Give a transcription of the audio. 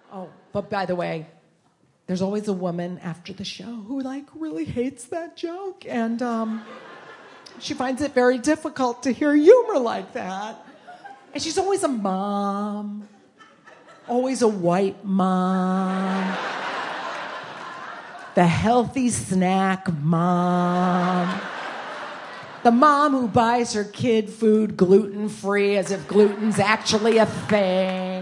Oh, but by the way, there's always a woman after the show who really hates that joke, and she finds it very difficult to hear humor like that. And she's always a mom, always a white mom, the healthy snack mom, the mom who buys her kid food gluten-free as if gluten's actually a thing.